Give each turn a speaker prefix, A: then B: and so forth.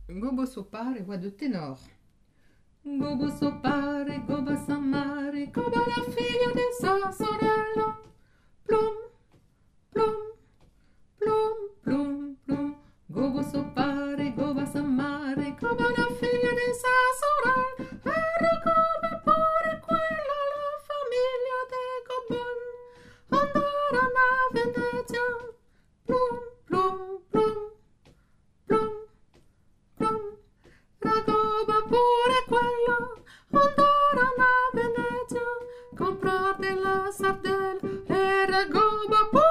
A: Gobo sopare, voix de ténor. Gobo sopare, goba s'amare, goba la figlia di sua sorella. Plum, plum, plum, plum, plum. Gobo sopare, goba s'amare, goba la figlia di sua sorella. Era come pure quella la famiglia de Gobon. Andarono a Venezia. Plum, plum, plum, plum, plum. Ragoba pure quella, andarono a Venezia, comprar della sardella, e Ragoba pure